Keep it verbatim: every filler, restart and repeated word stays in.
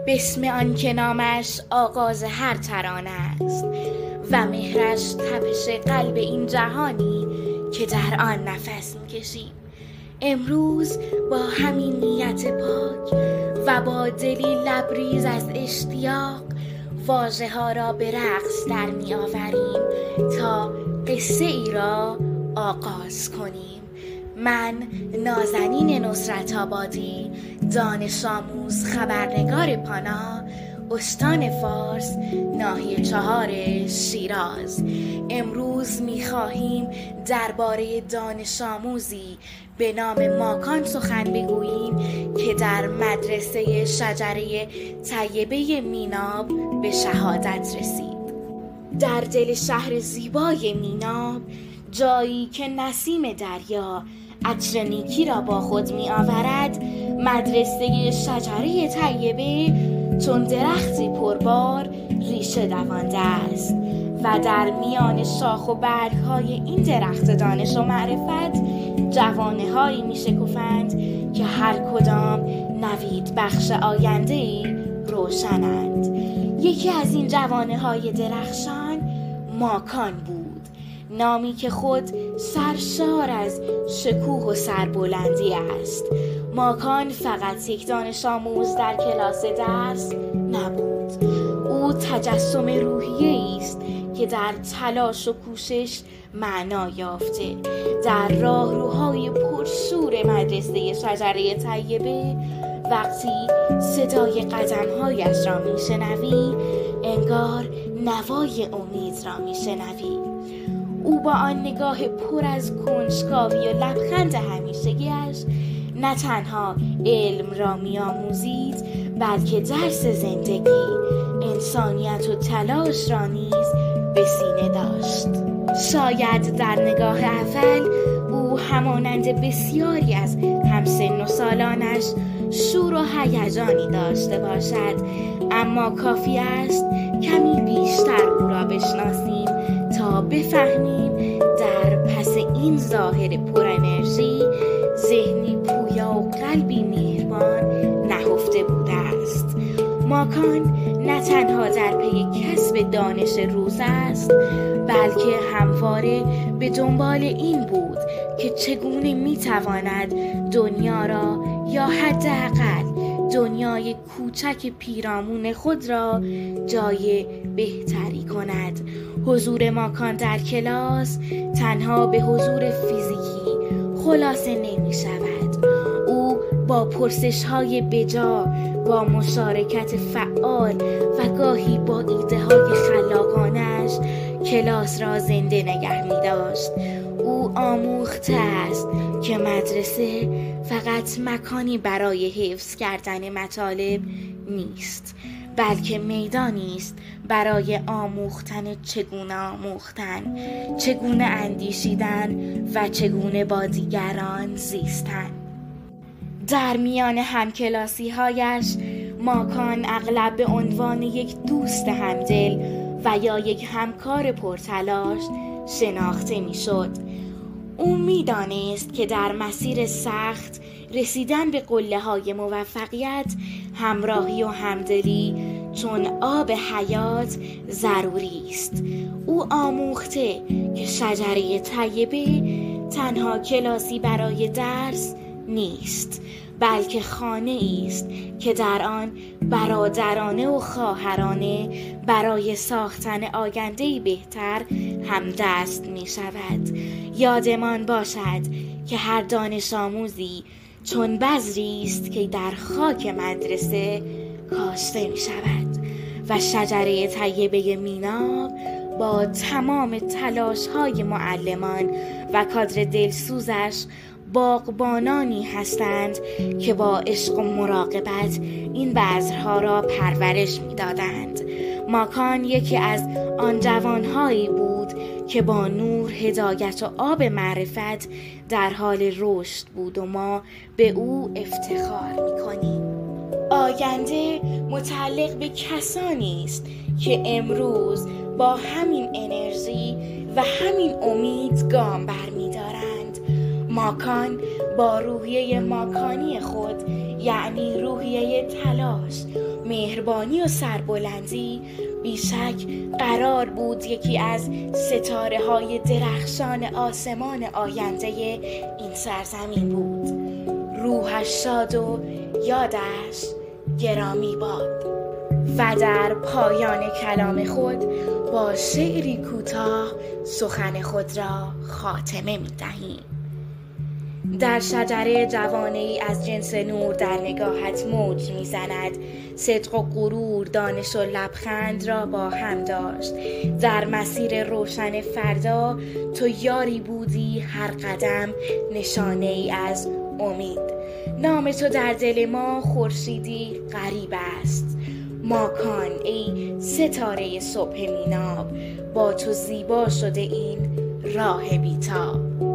بسم آن که نامش آغاز هر ترانه است و مهرش تپش قلب این جهانی که در آن نفس می‌کشیم. امروز با همین نیت پاک و با دلی لبریز از اشتیاق واژه ها را به رقص در می آوریم تا قصه ای را آغاز کنیم. من نازنین نصرت آبادی، دانش آموز، خبرنگار پانا، استان فارس، ناحیه چهار شیراز. امروز می‌خواهیم درباره دانش آموزی به نام ماکان سخن بگوییم که در مدرسه شجره طیبه میناب به شهادت رسید. در دل شهر زیبای میناب، جایی که نسیم دریا عطر نیکی را با خود می آورد، مدرسه شجره طیبه چون درختی پربار ریشه دوانده است و در میان شاخ و برگ‌های این درخت دانش و معرفت جوانه هایی می شکفند که هر کدام نوید بخش آینده‌ای روشنند. یکی از این جوانه های درخشان ماکان بود، نامی که خود سرشار از شکوه و سربلندی است. ماکان فقط یک دانش آموز در کلاس درس نبود، او تجسم روحیه‌ای است که در تلاش و کوشش معنا یافته. در راهروهای پرشور مدرسه شجره طیبه وقتی صدای قدم‌هایش را میشنوی، انگار نوای امید را میشنوی. او با آن نگاه پر از کنجکاوی و لبخند همیشگی‌اش نه تنها علم را می‌آموزید، بلکه درس زندگی، انسانیت و تلاش را نیز به سینه داشت. شاید در نگاه اول او همانند بسیاری از همسن و سالانش شور و هیجانی داشته باشد، اما کافی است کمی بیشتر او را بشناسیم تا بفهمیم در پس این ظاهر پر انرژی ذهنی پویا و قلبی مهربان نهفته بوده است. ماکان نه تنها در پی کسب دانش روز است، بلکه همواره به دنبال این بود که چگونه میتواند دنیا را یا حداقل دنیای کوچک پیرامون خود را جای بهتری کند. حضور ماکان در کلاس تنها به حضور فیزیکی خلاصه نمی شود. او با پرسش های بجا، با مشارکت فعال و گاهی با ایده های خلاقانش کلاس را زنده نگه می داشت. او آموخته است که مدرسه فقط مکانی برای حفظ کردن مطالب نیست، بلکه میدانی است برای آموختن چگونه آموختن، چگونه اندیشیدن و چگونه با دیگران زیستن. در میان همکلاسی هایش ماکان اغلب به عنوان یک دوست همدل و یا یک همکار پرتلاش شناخته می شد. او می دانست که در مسیر سخت رسیدن به قله های موفقیت همراهی و همدلی چون آب حیات ضروری است. او آموخته که شجره طیبه تنها کلاسی برای درس نیست، بلکه خانه است که در آن برادرانه و خواهرانه برای ساختن آینده‌ای بهتر همدست می شود. یادمان باشد که هر دانش آموزی چون بذری است که در خاک مدرسه کاشته می شود و شجره طیبه میناب با تمام تلاش های معلمان و کادر دلسوزش باغبانانی هستند که با عشق و مراقبت این بذرها را پرورش می دادند. ماکان یکی از آن جوانهایی بود که با نور، هدایت و آب معرفت در حال رشد بود و ما به او افتخار می کنیم. آینده متعلق به کسانی است که امروز با همین انرژی و همین امید گام برمی دارند. ماکان با روحیه ماکانی خود، یعنی روحیه تلاش، مهربانی و سربلندی بیشک قرار بود یکی از ستاره های درخشان آسمان آینده این سرزمین بود. روحش شاد و یادش گرامی باد. و در پایان کلام خود با شعری کوتاه سخن خود را خاتمه می دهیم. در شجره جوانه ای از جنس نور در نگاهت موج می زند. صدق و غرور، دانش و لبخند را با هم داشت. در مسیر روشن فردا تو یاری بودی، هر قدم نشانه ای از امید. نام تو در دل ما خورشیدی غریب است. ماکان ای ستاره صبح میناب، با تو زیبا شده این راه بیتاب.